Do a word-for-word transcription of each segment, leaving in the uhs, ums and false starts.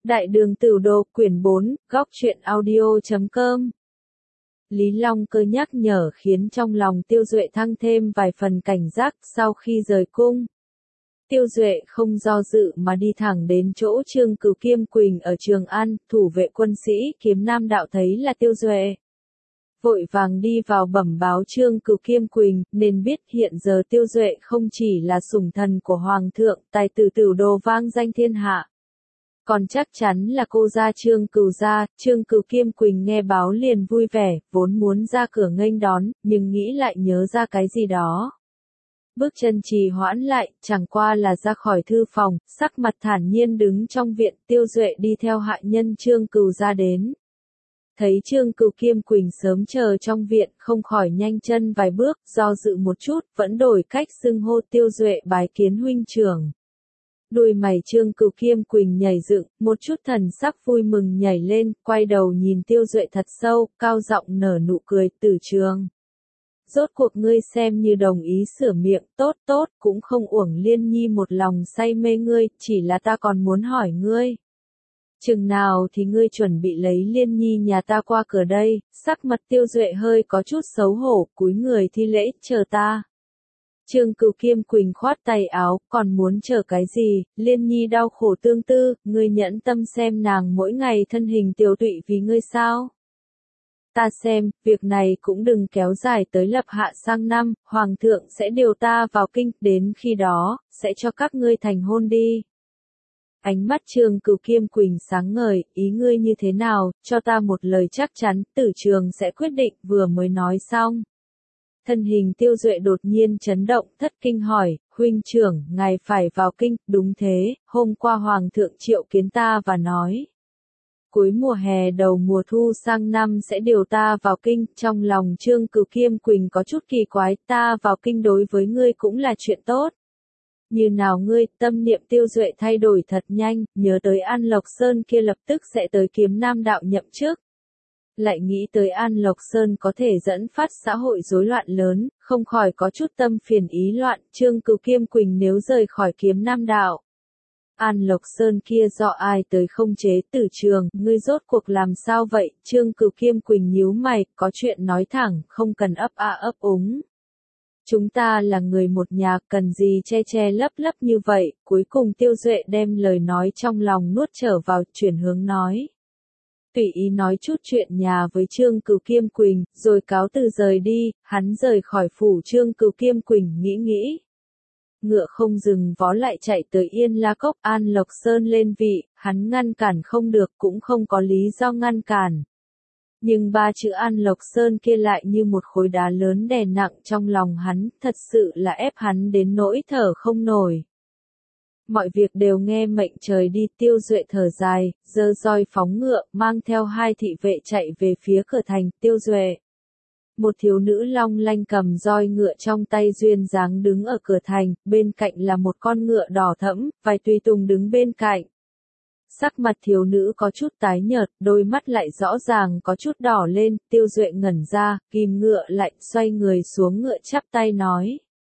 Đại đường Tửu Đồ, quyển bốn, góc truyện audio chấm com. Lý Long Cơ nhắc nhở khiến trong lòng Tiêu Duệ thăng thêm vài phần cảnh giác. Sau khi rời cung, Tiêu Duệ không do dự mà đi thẳng đến chỗ Trương Cửu Kiêm Quỳnh ở Trường An. Thủ vệ quân sĩ Kiếm Nam Đạo thấy là Tiêu Duệ, vội vàng đi vào bẩm báo Trương Cửu Kiêm Quỳnh, nên biết hiện giờ Tiêu Duệ không chỉ là sủng thần của Hoàng thượng, tài tử Tửu Đồ vang danh thiên hạ, còn chắc chắn là cô gia Trương Cửu gia. Trương Cửu Kiêm Quỳnh nghe báo liền vui vẻ, vốn muốn ra cửa nghênh đón, nhưng nghĩ lại nhớ ra cái gì đó. Bước chân trì hoãn lại, chẳng qua là ra khỏi thư phòng, sắc mặt thản nhiên đứng trong viện. Tiêu Duệ đi theo hạ nhân Trương Cửu gia đến. Thấy Trương Cửu Kiêm Quỳnh sớm chờ trong viện, không khỏi nhanh chân vài bước, do dự một chút, vẫn đổi cách xưng hô. Tiêu Duệ bái kiến huynh trưởng. Đuôi mày Trương Cửu Kiêm Quỳnh nhảy dựng, một chút thần sắc vui mừng nhảy lên, quay đầu nhìn Tiêu Duệ thật sâu, cao giọng nở nụ cười. Tử Trường, rốt cuộc ngươi xem như đồng ý sửa miệng. Tốt tốt, cũng không uổng Liên Nhi một lòng say mê ngươi, chỉ là ta còn muốn hỏi ngươi, chừng nào thì ngươi chuẩn bị lấy Liên Nhi nhà ta qua cửa đây? Sắc mặt Tiêu Duệ hơi có chút xấu hổ, cúi người thi lễ. Chờ ta. Trương Cửu Kiêm Quỳnh khoát tay áo, còn muốn chờ cái gì? Liên Nhi đau khổ tương tư, ngươi nhẫn tâm xem nàng mỗi ngày thân hình tiều tụy vì ngươi sao? Ta xem, việc này cũng đừng kéo dài tới lập hạ sang năm, Hoàng thượng sẽ điều ta vào kinh, đến khi đó, sẽ cho các ngươi thành hôn đi. Ánh mắt Trương Cửu Kiêm Quỳnh sáng ngời, ý ngươi như thế nào, cho ta một lời chắc chắn. Tử Trường sẽ quyết định. Vừa mới nói xong, thân hình Tiêu Duệ đột nhiên chấn động, thất kinh hỏi, huynh trưởng, ngài phải vào kinh? Đúng thế, hôm qua Hoàng thượng triệu kiến ta và nói, cuối mùa hè đầu mùa thu sang năm sẽ điều ta vào kinh. Trong lòng Trương Cửu Kiêm Quỳnh có chút kỳ quái, ta vào kinh đối với ngươi cũng là chuyện tốt. Như nào ngươi? Tâm niệm Tiêu Duệ thay đổi thật nhanh, nhớ tới An Lộc Sơn kia lập tức sẽ tới Kiếm Nam Đạo nhậm chức. Lại nghĩ tới An Lộc Sơn có thể dẫn phát xã hội rối loạn lớn, không khỏi có chút tâm phiền ý loạn. Trương Cửu Kiêm Quỳnh nếu rời khỏi Kiếm Nam Đạo, An Lộc Sơn kia do ai tới không chế? Tử Trường, ngươi rốt cuộc làm sao vậy? Trương Cửu Kiêm Quỳnh nhíu mày, có chuyện nói thẳng, không cần ấp a ấp úng. Chúng ta là người một nhà, cần gì che che lấp lấp như vậy? Cuối cùng Tiêu Duệ đem lời nói trong lòng nuốt trở vào, chuyển hướng nói, tùy ý nói chút chuyện nhà với Trương Cửu Kiêm Quỳnh, rồi cáo từ rời đi. Hắn rời khỏi phủ. Trương Cửu Kiêm Quỳnh nghĩ nghĩ, ngựa không dừng vó lại chạy tới Yên La Cốc. An Lộc Sơn lên vị, hắn ngăn cản không được, cũng không có lý do ngăn cản. Nhưng ba chữ An Lộc Sơn kia lại như một khối đá lớn đè nặng trong lòng hắn, thật sự là ép hắn đến nỗi thở không nổi. Mọi việc đều nghe mệnh trời đi. Tiêu Duệ thở dài, giơ roi phóng ngựa, mang theo hai thị vệ chạy về phía cửa thành. Tiêu Duệ, một thiếu nữ long lanh cầm roi ngựa trong tay duyên dáng đứng ở cửa thành, bên cạnh là một con ngựa đỏ thẫm, vài tùy tùng đứng bên cạnh. Sắc mặt thiếu nữ có chút tái nhợt, đôi mắt lại rõ ràng có chút đỏ lên. Tiêu Duệ ngẩn ra, kìm ngựa lại, xoay người xuống ngựa chắp tay nói,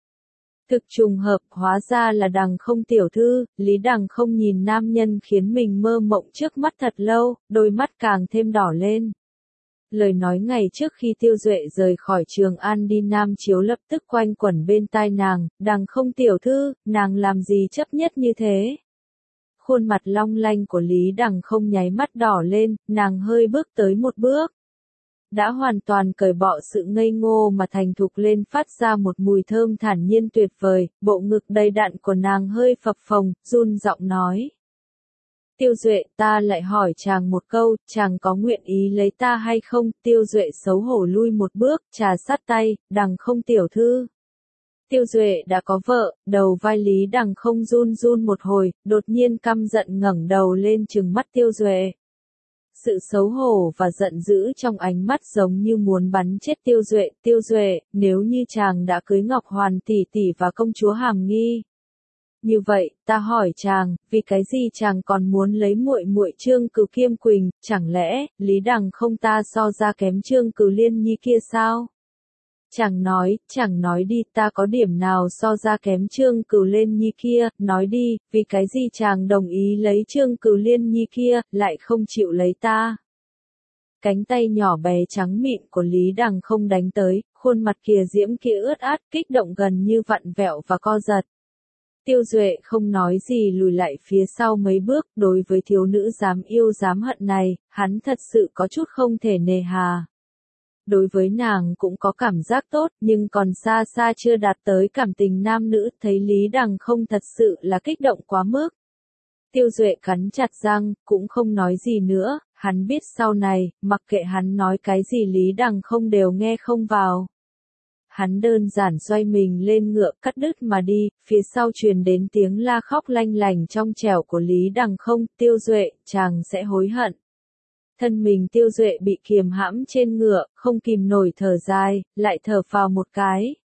thực trùng hợp, hóa ra là Đằng Không tiểu thư. Lý Đằng Không nhìn nam nhân khiến mình mơ mộng trước mắt thật lâu, đôi mắt càng thêm đỏ lên. Lời nói ngày trước khi Tiêu Duệ rời khỏi Trường An đi Nam Chiếu lập tức quanh quẩn bên tai nàng, Đằng Không tiểu thư, nàng làm gì chấp nhất như thế? Khuôn mặt long lanh của Lý Đằng Không nháy mắt đỏ lên, nàng hơi bước tới một bước, đã hoàn toàn cởi bỏ sự ngây ngô mà thành thục lên, phát ra một mùi thơm thản nhiên tuyệt vời. Bộ ngực đầy đặn của nàng hơi phập phồng, run giọng nói, Tiêu Duệ, ta lại hỏi chàng một câu, chàng có nguyện ý lấy ta hay không? Tiêu Duệ xấu hổ lui một bước, trà sát tay, Đằng Không tiểu thư. Tiêu Duệ đã có vợ, đầu vai Lý Đằng Không run run một hồi, đột nhiên căm giận ngẩng đầu lên trừng mắt Tiêu Duệ. Sự xấu hổ và giận dữ trong ánh mắt giống như muốn bắn chết Tiêu Duệ. Tiêu Duệ, nếu như chàng đã cưới Ngọc Hoàn tỷ tỷ và công chúa Hàm Nghi, như vậy, ta hỏi chàng, vì cái gì chàng còn muốn lấy muội muội Trương Cửu Kiêm Quỳnh? Chẳng lẽ Lý Đằng Không ta so ra kém Trương Cửu Liên Nhi kia sao? Chàng nói, chàng nói đi, ta có điểm nào so ra kém Trương Cửu Liên Nhi kia, nói đi, vì cái gì chàng đồng ý lấy Trương Cửu Liên Nhi kia, lại không chịu lấy ta. Cánh tay nhỏ bé trắng mịn của Lý Đằng không đánh tới, khuôn mặt kia diễm kia ướt át, kích động gần như vặn vẹo và co giật. Tiêu Duệ không nói gì lùi lại phía sau mấy bước, đối với thiếu nữ dám yêu dám hận này, hắn thật sự có chút không thể nề hà. Đối với nàng cũng có cảm giác tốt, nhưng còn xa xa chưa đạt tới cảm tình nam nữ, thấy Lý Đằng không thật sự là kích động quá mức. Tiêu Duệ cắn chặt răng, cũng không nói gì nữa, hắn biết sau này, mặc kệ hắn nói cái gì Lý Đằng không đều nghe không vào. Hắn đơn giản xoay mình lên ngựa cắt đứt mà đi, phía sau truyền đến tiếng la khóc lanh lành trong trẻo của Lý Đằng không, Tiêu Duệ, chàng sẽ hối hận. Thân mình Tiêu Duệ bị kiềm hãm trên ngựa, không kìm nổi thở dài, lại thở phào một cái.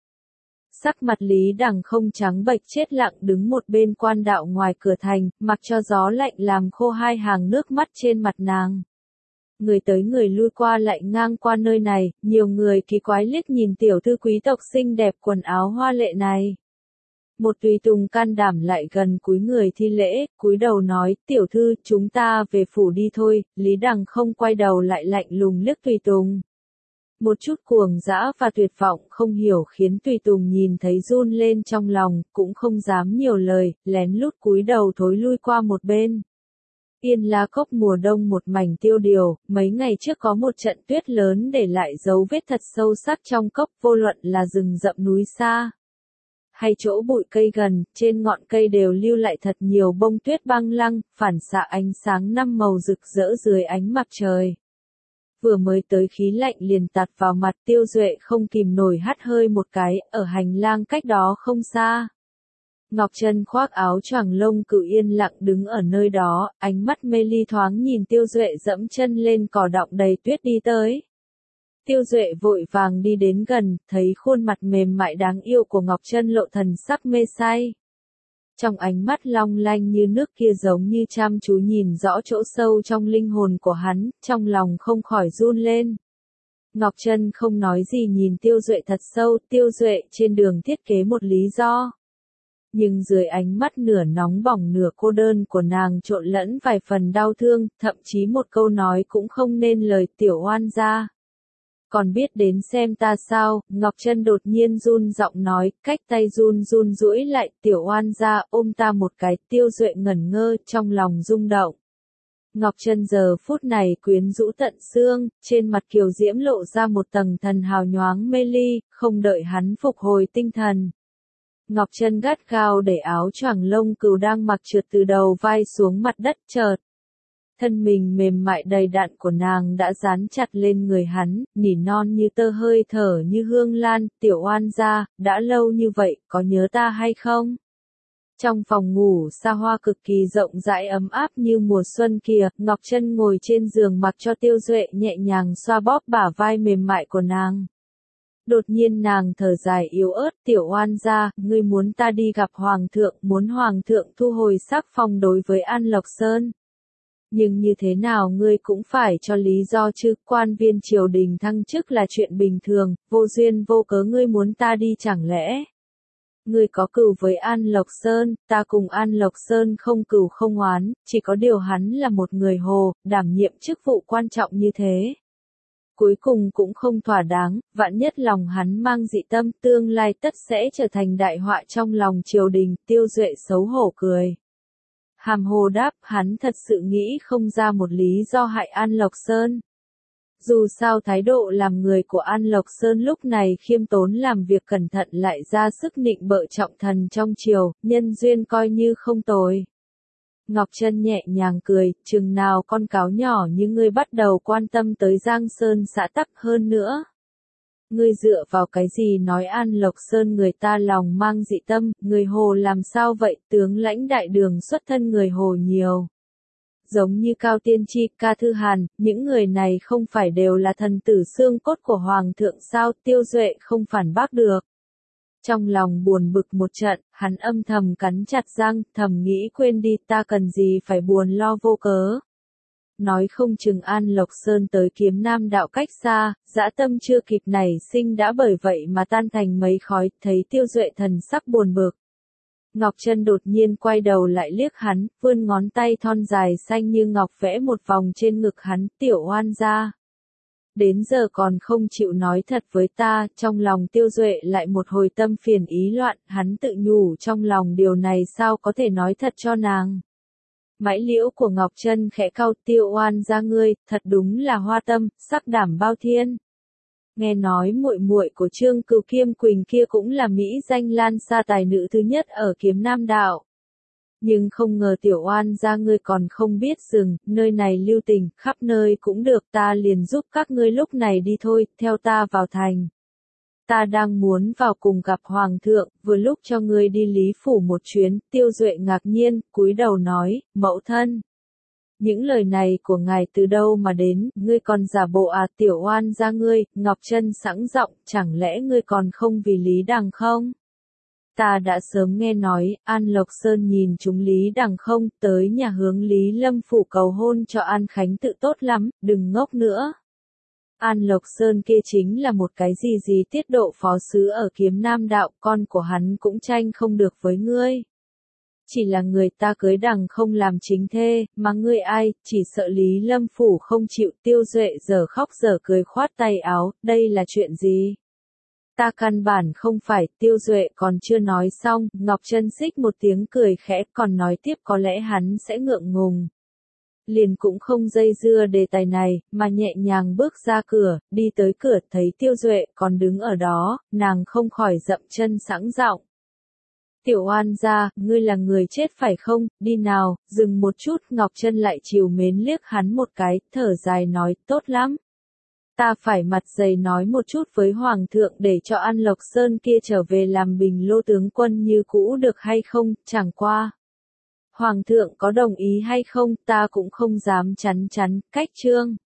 Sắc mặt Lý Đằng không trắng bệch chết lặng đứng một bên quan đạo ngoài cửa thành, mặc cho gió lạnh làm khô hai hàng nước mắt trên mặt nàng. Người tới người lui qua lại ngang qua nơi này, nhiều người kỳ quái liếc nhìn tiểu thư quý tộc xinh đẹp quần áo hoa lệ này. Một tùy tùng can đảm lại gần cúi người thi lễ, cúi đầu nói, tiểu thư, chúng ta về phủ đi thôi, Lý Đằng không quay đầu lại lạnh lùng liếc tùy tùng. Một chút cuồng dã và tuyệt vọng không hiểu khiến tùy tùng nhìn thấy run lên trong lòng, cũng không dám nhiều lời, lén lút cúi đầu thối lui qua một bên. Yên La Cốc mùa đông một mảnh tiêu điều, mấy ngày trước có một trận tuyết lớn để lại dấu vết thật sâu sắc trong cốc, vô luận là rừng rậm núi xa hay chỗ bụi cây gần, trên ngọn cây đều lưu lại thật nhiều bông tuyết băng lăng, phản xạ ánh sáng năm màu rực rỡ dưới ánh mặt trời. Vừa mới tới khí lạnh liền tạt vào mặt, Tiêu Duệ không kìm nổi hắt hơi một cái, ở hành lang cách đó không xa. Ngọc Trân khoác áo choàng lông cừu yên lặng đứng ở nơi đó, ánh mắt mê ly thoáng nhìn Tiêu Duệ dẫm chân lên cỏ đọng đầy tuyết đi tới. Tiêu Duệ vội vàng đi đến gần, thấy khuôn mặt mềm mại đáng yêu của Ngọc Trân lộ thần sắc mê say. Trong ánh mắt long lanh như nước kia giống như chăm chú nhìn rõ chỗ sâu trong linh hồn của hắn, trong lòng không khỏi run lên. Ngọc Trân không nói gì nhìn Tiêu Duệ thật sâu, Tiêu Duệ trên đường thiết kế một lý do. Nhưng dưới ánh mắt nửa nóng bỏng nửa cô đơn của nàng trộn lẫn vài phần đau thương, thậm chí một câu nói cũng không nên lời, tiểu oan gia. Còn biết đến xem ta sao, Ngọc Trân đột nhiên run giọng nói, cách tay run run duỗi lại, tiểu oan gia ôm ta một cái, Tiêu Duệ ngẩn ngơ, trong lòng rung động. Ngọc Trân giờ phút này quyến rũ tận xương, trên mặt kiều diễm lộ ra một tầng thần hào nhoáng mê ly, không đợi hắn phục hồi tinh thần. Ngọc Trân gắt gao để áo choàng lông cừu đang mặc trượt từ đầu vai xuống mặt đất chợt. Thân mình mềm mại đầy đặn của nàng đã dán chặt lên người hắn, nỉ non như tơ hơi thở như hương lan, tiểu oan gia, đã lâu như vậy, có nhớ ta hay không? Trong phòng ngủ xa hoa cực kỳ rộng rãi ấm áp như mùa xuân kìa, Ngọc Trân ngồi trên giường mặc cho Tiêu Duệ nhẹ nhàng xoa bóp bả vai mềm mại của nàng. Đột nhiên nàng thở dài yếu ớt, tiểu oan gia, ngươi muốn ta đi gặp Hoàng thượng, muốn Hoàng thượng thu hồi sắc phong đối với An Lộc Sơn. Nhưng như thế nào ngươi cũng phải cho lý do chứ, quan viên triều đình thăng chức là chuyện bình thường, vô duyên vô cớ ngươi muốn ta đi chẳng lẽ? Ngươi có cừu với An Lộc Sơn, ta cùng An Lộc Sơn không cừu không oán, chỉ có điều hắn là một người hồ, đảm nhiệm chức vụ quan trọng như thế. Cuối cùng cũng không thỏa đáng, vạn nhất lòng hắn mang dị tâm, tương lai tất sẽ trở thành đại họa trong lòng triều đình, Tiêu Duệ xấu hổ cười. Hàm hồ đáp, hắn thật sự nghĩ không ra một lý do hại An Lộc Sơn. Dù sao thái độ làm người của An Lộc Sơn lúc này khiêm tốn làm việc cẩn thận lại ra sức nịnh bợ trọng thần trong triều, nhân duyên coi như không tồi. Ngọc Trân nhẹ nhàng cười, chừng nào con cáo nhỏ như ngươi bắt đầu quan tâm tới Giang Sơn xã tắc hơn nữa. Ngươi dựa vào cái gì nói An Lộc Sơn người ta lòng mang dị tâm, người hồ làm sao vậy, tướng lãnh đại đường xuất thân người hồ nhiều. Giống như Cao Tiên Tri, Ca Thư Hàn, những người này không phải đều là thần tử xương cốt của Hoàng thượng sao, Tiêu Duệ không phản bác được. Trong lòng buồn bực một trận, hắn âm thầm cắn chặt răng, thầm nghĩ quên đi, ta cần gì phải buồn lo vô cớ. nói không chừng An Lộc Sơn tới Kiếm Nam đạo cách xa, dã tâm chưa kịp nảy sinh đã bởi vậy mà tan thành mấy khói, thấy Tiêu Duệ thần sắc buồn bực. Ngọc Trân đột nhiên quay đầu lại liếc hắn, vươn ngón tay thon dài xanh như ngọc vẽ một vòng trên ngực hắn, tiểu oan gia. Đến giờ còn không chịu nói thật với ta, trong lòng Tiêu Duệ lại một hồi tâm phiền ý loạn, hắn tự nhủ trong lòng điều này sao có thể nói thật cho nàng. Mãi liễu của Ngọc Trân khẽ cau, Tiêu oan gia ngươi, thật đúng là hoa tâm, sắc đảm bao thiên. Nghe nói muội muội của Trương Cửu Kiêm Quỳnh kia cũng là mỹ danh lan xa tài nữ thứ nhất ở Kiếm Nam đạo. Nhưng không ngờ tiểu oan gia ngươi còn không biết dừng, nơi này lưu tình, khắp nơi cũng được, ta liền giúp các ngươi lúc này đi thôi, theo ta vào thành. Ta đang muốn vào cùng gặp Hoàng thượng, vừa lúc cho ngươi đi Lý Phủ một chuyến, Tiêu Duệ ngạc nhiên, cúi đầu nói, mẫu thân. Những lời này của ngài từ đâu mà đến, ngươi còn giả bộ à tiểu oan gia ngươi, Ngọc Trân sẵn giọng, chẳng lẽ ngươi còn không vì Lý Đằng không? Ta đã sớm nghe nói, An Lộc Sơn nhìn chúng Lý Đằng không, tới nhà hướng Lý Lâm Phủ cầu hôn cho An Khánh tự tốt lắm, đừng ngốc nữa. An Lộc Sơn kia chính là một cái gì gì tiết độ phó sứ ở Kiếm Nam đạo, con của hắn cũng tranh không được với ngươi. Chỉ là người ta cưới Đằng không làm chính thê, mà ngươi ai, chỉ sợ Lý Lâm Phủ không chịu. Tiêu Duệ giờ khóc giờ cười khoát tay áo, đây là chuyện gì? Ta căn bản không phải, Tiêu Duệ còn chưa nói xong, Ngọc Trân xích một tiếng cười khẽ, còn nói tiếp có lẽ hắn sẽ ngượng ngùng. Liền cũng không dây dưa đề tài này, mà nhẹ nhàng bước ra cửa, đi tới cửa thấy Tiêu Duệ còn đứng ở đó, nàng không khỏi dậm chân sẵn giọng. Tiểu oan gia, ngươi là người chết phải không, đi nào, dừng một chút, Ngọc Trân lại trìu mến liếc hắn một cái, thở dài nói, tốt lắm. Ta phải mặt dày nói một chút với Hoàng thượng để cho An Lộc Sơn kia trở về làm bình lô tướng quân như cũ được hay không, chẳng qua. Hoàng thượng có đồng ý hay không, ta cũng không dám chắn chắn, cách chương.